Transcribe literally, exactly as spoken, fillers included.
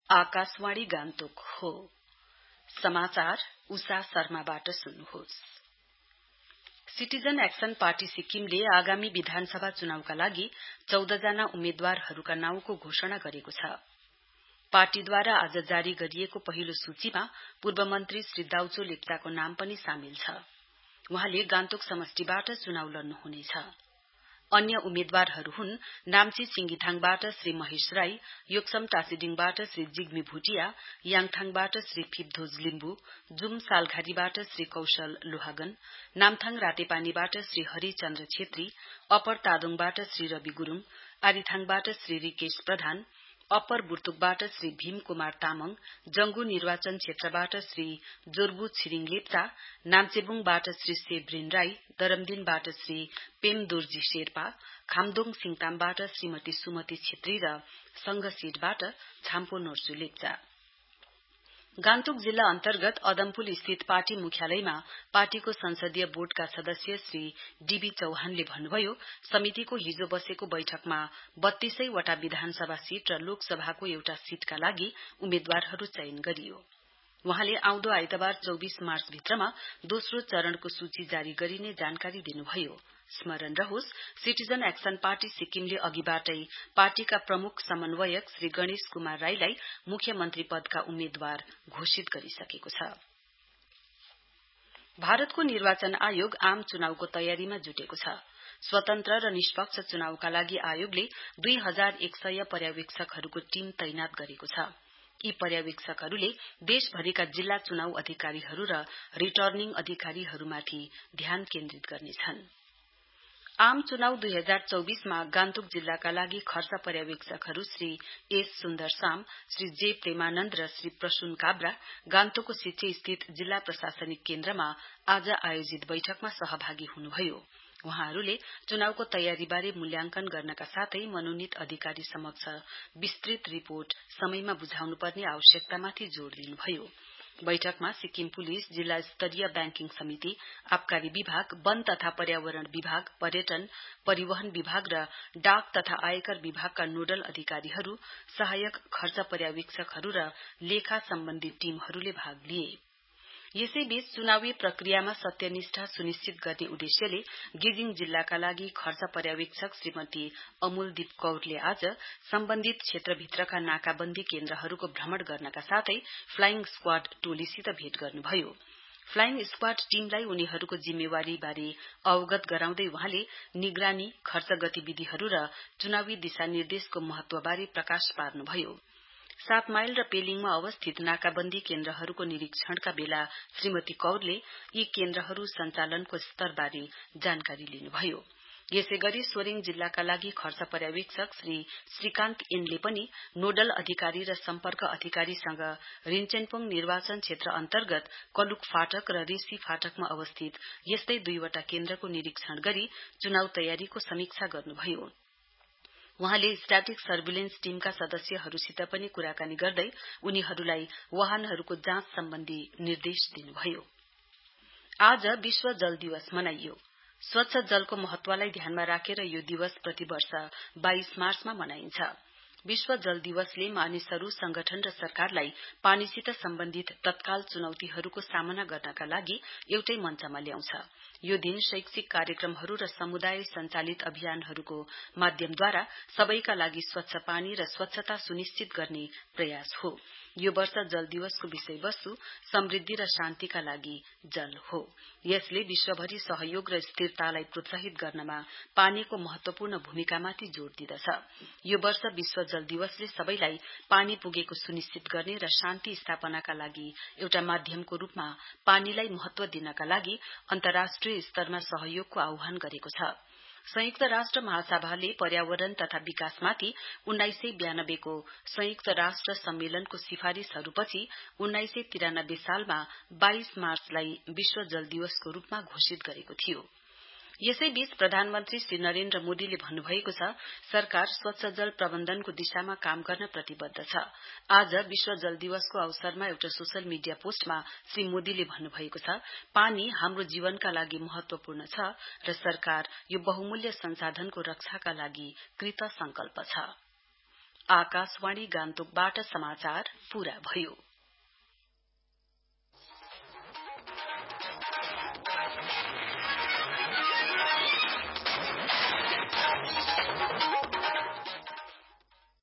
आकाशवाणी गान्तोक हो। समाचार उषा शर्माबाट सुन्नुहोस्। सिटिजन एक्सन पार्टी सिक्किमले आगामी विधानसभा चुनावका लागि चौध जना उम्मेद्वारहरूका नाउँको घोषणा गरेको छ। पार्टीद्वारा आज जारी गरिएको पहिलो सूचीमा पूर्व मन्त्री श्री दाउचो लेप्चाको नाम पनि सामेल छ। वहाँले गान्तोक समष्टिबाट चुनाव लड्नुहुनेछ। अन्य उम्मेद्वारहरू हुन् नाम्ची सिंगिथाङबाट श्री महेश राई, योक्सम टाशीडिङबाट श्री जिग्मी भुटिया, याङथाङबाट श्री फिपधोज लिम्बु, जुम सालघारीबाट श्री कौशल लोहागन, नाम्थाङ रातेपानीबाट श्री हरिचन्द्र छेत्री, अप्पर तादोङबाट श्री रवि गुरुङ, आरिथाङबाट श्री रिकेश प्रधान, अप्पर बुर्तुकबाट श्री भीम कुमार तामङ, जंगु निर्वाचन क्षेत्रबाट श्री जोरबु छिरिङ लेप्चा, नाम्चेबुङबाट श्री सेब्रिन राई, दरमदिनबाट श्री पेम दोर्जी शेर्पा, खामदोङ सिङतामबाट श्रीमती सुमति छेत्री र संघ सीटबाट छाम्पो नोर्सु लेप्चा। गान्तोक जिल्ला अन्तर्गत अदमपुल स्थित पार्टी मुख्यालयमा पार्टीको संसदीय बोर्डका सदस्य श्री डीबी चौहानले भन्नुभयो, समितिको हिजो बसेको बैठकमा बत्तीसै वटा विधानसभा सीट र लोकसभाको एउटा सीटका लागि उम्मेद्वारहरू चयन गरियो। वहाँले आउँदो आइतबार चौविस मार्च भित्रमा दोस्रो चरणको सूची जारी गरिने जानकारी दिनुभयो। स्मरण रहोस्, सिटिजन एक्सन पार्टी सिक्किमले अघिबाटै पार्टीका प्रमुख समन्वयक श्री गणेश कुमार राईलाई मुख्यमन्त्री पदका उम्मेद्वार घोषित गरिसकेको छ। भारतको निर्वाचन आयोग आम चुनावको तयारीमा जुटेको छ। स्वतन्त्र र निष्पक्ष चुनावका लागि आयोगले दुई हजार एक सय पर्यावेक्षकहरूको टीम तैनात गरेको छ। यी पर्यावेक्षकहरूले देशभरिका जिल्ला चुनाव अधिकारीहरू र रिटर्निङ अधिकारीहरूमाथि ध्यान केन्द्रित गर्नेछन्। आम चुनाव दुई हजार चौविसमा गान्तोक जिल्लाका लागि खर्च पर्यावेक्षकहरू श्री एस सुन्दरसाम, श्री जे प्रेमानन्द र श्री प्रसून काब्रा गान्तोकको सिच्छे स्थित जिल्ला प्रशासनिक केन्द्रमा आज आयोजित बैठकमा सहभागी हुनुभयो। वहाँहरूले चुनावको तयारीबारे मूल्याङ्कन गर्नका साथै मनोनित अधिकारी समक्ष विस्तृत रिपोर्ट समयमा बुझाउनुपर्ने आवश्यकतामाथि जोड़ दिनुभयो। बैठकमा सिक्किम पुलिस, जिल्ला स्तरीय ब्याङ्किङ समिति, आबकारी विभाग, वन तथा पर्यावरण विभाग, पर्यटन, परिवहन विभाग र डाक तथा आयकर विभागका नोडल अधिकारीहरू, सहायक खर्च पर्यावेक्षकहरू र लेखा सम्बन्धी टीमहरूले भाग लिए। यसैबीच चुनावी प्रक्रियामा सत्यनिष्ठा सुनिश्चित गर्ने उद्देश्यले गेजिङ जिल्लाका लागि खर्च पर्यावेक्षक श्रीमती अमूलदीप कौरले आज सम्बन्धित क्षेत्रभित्रका नाकाबन्दी केन्द्रहरूको भ्रमण गर्नका साथै फ्लाइङ स्क्वाड टोलीसित भेट गर्नुभयो। फ्लाइङ स्क्वाड टीमलाई उनीहरूको जिम्मेवारीबारे अवगत गराउँदै वहाँले निगरानी, खर्च गतिविधिहरू र चुनावी दिशानिर्देशको महत्वबारे प्रकाश पार्नुभयो। सात माइल र पेलिङमा अवस्थित नाकाबन्दी केन्द्रहरूको निरीक्षणका बेला श्रीमती कौरले यी केन्द्रहरू सञ्चालनको स्तरबारे जानकारी लिनुभयो। यसैगरी सोरेङ जिल्लाका लागि खर्च पर्यावेक्षक श्री श्रीकान्त एनले पनि नोडल अधिकारी र सम्पर्क अधिकारीसँग रिञ्चेनपोङ निर्वाचन क्षेत्र अन्तर्गत कलुक फाटक र रेसी फाटकमा अवस्थित यस्तै दुईवटा केन्द्रको निरीक्षण गरी चुनाव तयारीको समीक्षा गर्नुभयो। वहाँले स्ट्याटिक सर्भिलेन्स टीमका सदस्यहरूसित पनि कुराकानी गर्दै उनीहरूलाई वाहनहरूको जाँच सम्बन्धी निर्देश दिनुभयो। आज विश्व जल दिवस मनाइयो। स्वच्छ जलको महत्वलाई ध्यानमा राखेर यो दिवस प्रतिवर्ष बाइस मार्चमा मनाइन्छ। विश्व जल दिवसले मानिसहरू, संगठन र सरकारलाई पानीसित सम्बन्धित तत्काल चुनौतीहरूको सामना गर्नका लागि एउटै मञ्चमा ल्याउँछ। यो दिन शैक्षिक कार्यक्रमहरू र समुदाय सञ्चालित अभियानहरूको माध्यमद्वारा सबैका लागि स्वच्छ पानी र स्वच्छता सुनिश्चित गर्ने प्रयास हो। यो वर्ष जल दिवसको विषयवस्तु समृद्धि र शान्तिका लागि जल हो। यसले विश्वभरि सहयोग र स्थिरतालाई प्रोत्साहित गर्नमा पानीको महत्वपूर्ण भूमिकामाथि जोड़ दिँदछ। यो वर्ष विश्व जल दिवसले सबैलाई पानी पुगेको सुनिश्चित गर्ने र शान्ति स्थापनाका लागि एउटा माध्यमको रूपमा पानीलाई महत्व दिनका लागि अन्तर्राष्ट्रिय स्तरमा सहयोगको आह्वान गरेको छ। संयुक्त राष्ट्र महासभाले पर्यावरण तथा विकासमाथि उन्नाइस सय बयानब्बे को संयुक्त राष्ट्र सम्मेलनको सिफारिशहरूपछि उन्नाइस सय तिरानब्बे सालमा बाइस मार्चलाई विश्व जल दिवसको रूपमा घोषित गरेको थियो। यसैबीच प्रधानमन्त्री श्री नरेन्द्र मोदीले भन्नुभएको छ, सरकार स्वच्छ जल प्रबन्धनको दिशामा काम गर्न प्रतिबद्ध छ। आज विश्व जल दिवसको अवसरमा एउटा सोशल मिडिया पोस्टमा श्री मोदीले भन्नुभएको छ, पानी हाम्रो जीवनका लागि महत्वपूर्ण छ र सरकार यो बहुमूल्य संसाधनको रक्षाका लागि कृत संकल्प छ। आकाशवाणी गान्तोकबाट समाचार पूरा भयो।